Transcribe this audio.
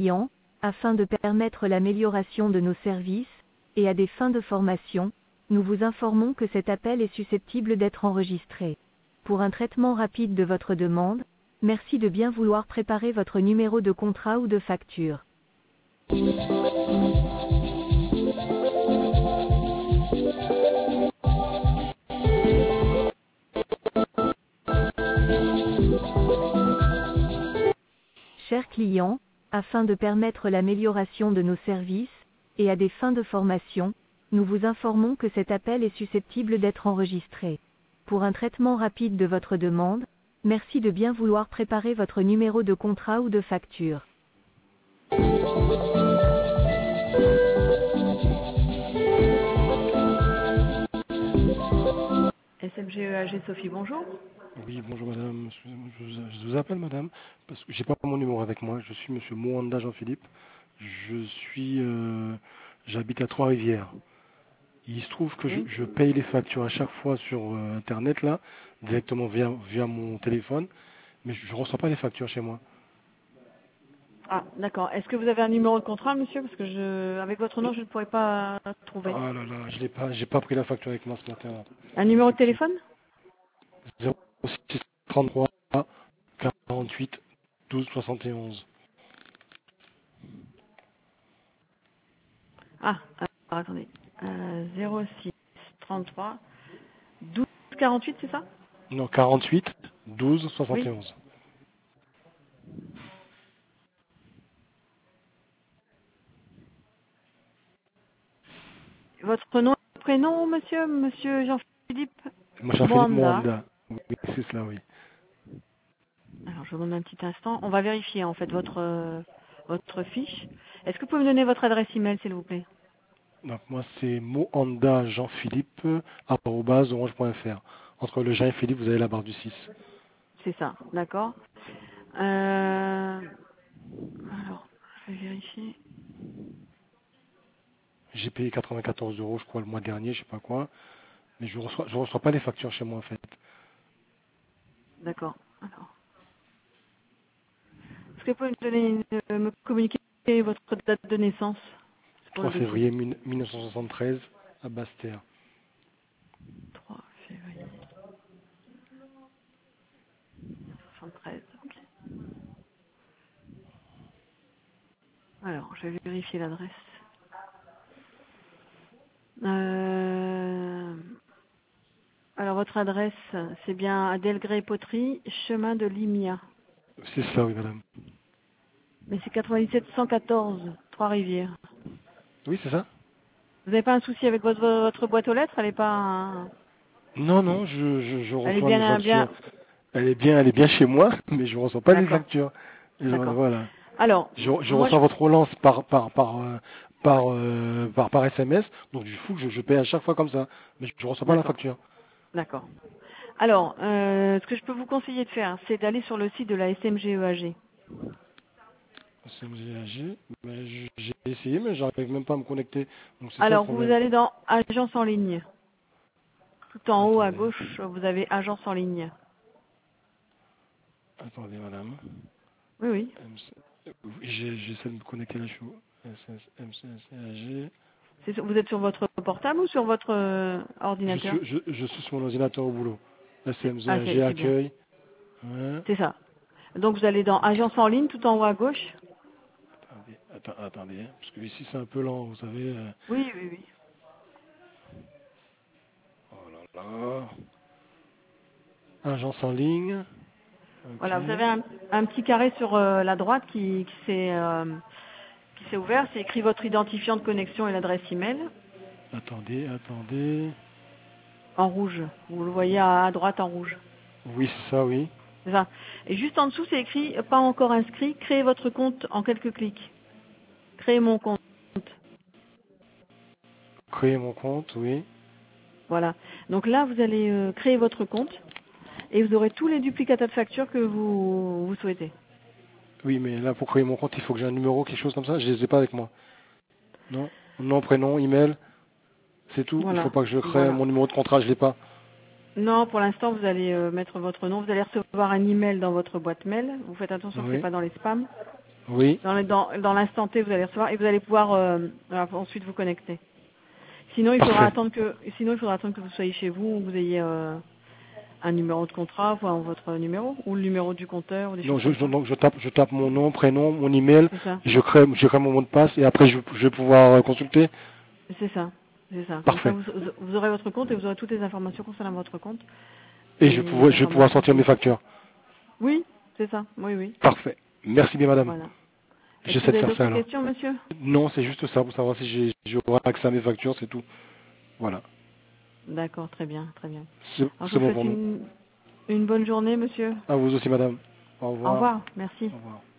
client, afin de permettre l'amélioration de nos services, et à des fins de formation, nous vous informons que cet appel est susceptible d'être enregistré. Pour un traitement rapide de votre demande, merci de bien vouloir préparer votre numéro de contrat ou de facture. Chers clients, afin de permettre l'amélioration de nos services, et à des fins de formation, nous vous informons que cet appel est susceptible d'être enregistré. Pour un traitement rapide de votre demande, merci de bien vouloir préparer votre numéro de contrat ou de facture. SMGEAG Sophie, bonjour. Oui, bonjour madame. Je vous appelle madame, parce que j'ai pas mon numéro avec moi. Je suis monsieur Mohanda Jean-Philippe. J'habite à Trois-Rivières. Il se trouve que Oui. je paye les factures à chaque fois sur internet là, directement via mon téléphone, mais je ne reçois pas les factures chez moi. Ah, d'accord. Est-ce que vous avez un numéro de contrat, monsieur? Parce que avec votre nom, je ne pourrais pas trouver. Ah là là, je l'ai pas, j'ai pas pris la facture avec moi ce matin. Un numéro de téléphone? 06 33 48 12 71. Ah, alors, attendez. 06 33 12 48, c'est ça? Non, 48 12 Oui. 71. Votre nom et prénom, monsieur? Monsieur Jean-Philippe Moi, Jean-Philippe Mohanda. Mohanda. Oui, c'est cela, oui. Alors, je vous demande un petit instant. On va vérifier, en fait, votre fiche. Est-ce que vous pouvez me donner votre adresse email, s'il vous plaît? Donc, moi, c'est Mohanda Jean-Philippe, @orange.fr. Entre le Jean et Philippe, vous avez la barre du 6. C'est ça, d'accord. Alors, je vais vérifier. J'ai payé 94 euros, je crois, le mois dernier, je sais pas quoi. Mais je reçois pas les factures chez moi, en fait. D'accord. Alors, est-ce que vous pouvez me communiquer votre date de naissance? C'est pour le 3 dossier. février 1973, à Basse-Terre. 3 février 73. Ok. Alors, je vais vérifier l'adresse. Alors, votre adresse, c'est bien à Delgrès-Poterie, chemin de Limia. C'est ça, oui, madame. Mais c'est 97 114, Trois-Rivières. Oui, c'est ça? Vous n'avez pas un souci avec votre boîte aux lettres? Elle est pas... Non, non, je Elle est reçois mes bien, factures. bien... Elle est bien chez moi, mais je reçois pas les D'accord, factures. d'accord. Voilà. Alors, Je moi, reçois votre relance par SMS, donc du coup, je paye à chaque fois comme ça. Mais je reçois pas la d'accord, facture. d'accord. Alors, ce que je peux vous conseiller de faire, c'est d'aller sur le site de la SMGEAG. CMGAG, mais j'ai essayé, mais j'arrive même pas à me connecter. Donc c'est ça le Alors, vous problème. allez dans Agence en ligne. Tout en haut à Attendez, gauche, vous avez Agence en ligne. attendez, madame. Oui, oui. J'essaie de me connecter là, je suis où MCAG. Vous êtes sur votre portable ou sur votre ordinateur? Je suis sur mon ordinateur au boulot. Ah, SMCAG c'est bien. accueil. Ouais. C'est ça. Donc, vous allez dans Agence en ligne, tout en haut à gauche. Attendez, parce que ici c'est un peu lent, vous savez. Oui, oui, oui. Oh là là. Agence en ligne. Ok. Voilà, vous avez un petit carré sur la droite qui s'est ouvert. C'est écrit votre identifiant de connexion et l'adresse email Attendez. en rouge. Vous le voyez à droite en rouge. Oui, c'est ça, oui. C'est ça. Et juste en dessous, c'est écrit pas encore inscrit. Créez votre compte en quelques clics. Créez mon compte. Créer mon compte, oui. Voilà. Donc là, vous allez créer votre compte et vous aurez tous les duplicata de factures que vous souhaitez. Oui, mais là, pour créer mon compte, il faut que j'ai un numéro, quelque chose comme ça. Je les ai pas avec moi. Non. Nom, prénom, email, c'est tout. Il faut Voilà. pas que je crée Voilà. mon numéro de contrat, je l'ai pas. Non, pour l'instant, vous allez mettre votre nom. Vous allez recevoir un email dans votre boîte mail. Vous faites attention que c'est Oui. pas dans les spams. Oui. Dans l'instant T, vous allez recevoir et vous allez pouvoir ensuite vous connecter. Sinon, il faudra attendre que vous soyez chez vous ou que vous ayez un numéro de contrat, enfin, votre numéro ou le numéro du compteur ou des Non, choses comme ça. je tape mon nom, prénom, mon email, C'est ça. je crée mon mot de passe et après je vais pouvoir consulter. C'est ça. C'est ça. Comme ça, Parfait. vous aurez votre compte et vous aurez toutes les informations concernant votre compte. Et Et je les vais pouvoir informations sortir mes factures. Oui, c'est ça. Oui, oui. Parfait. Merci bien, madame. Voilà. Est-ce que J'essaie vous de avez faire ça d'autres alors. questions, monsieur? Non, c'est juste ça pour savoir si j'aurai accès à mes factures, c'est tout. Voilà. D'accord, très bien, très bien. C'est Alors, je vous bon souhaite pour nous. une bonne journée, monsieur. À vous aussi, madame. Au Au revoir. revoir. Merci. Au revoir.